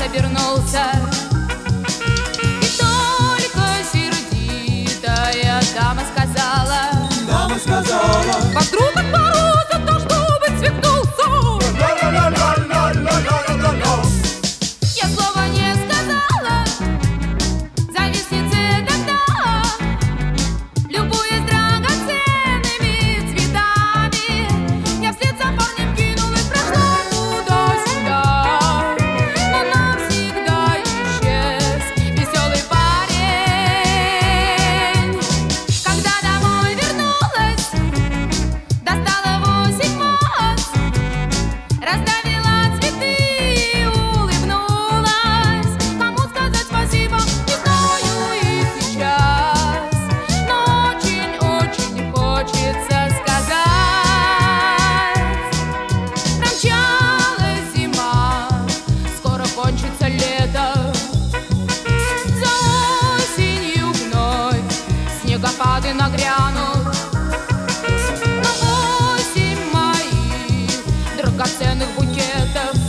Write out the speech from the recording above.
обернулся, и только сердитая дама сказала: подруга мороза, то чтобы цветнул сон. Я слова не сказала, завистнице догнала, любуясь драгоценными цветами. Я вслед за парнем кинулась, прошла туда-сюда, но навсегда исчез веселый парень. Когда домой вернулась, достала 8 моз, расставила цветы и улыбнулась. Кому сказать спасибо, не знаю и сейчас, но очень-очень хочется сказать. Промчалась зима, скоро кончится лето, за осенью вновь снегопады нагрянут. Но 8 моих драгоценных букетов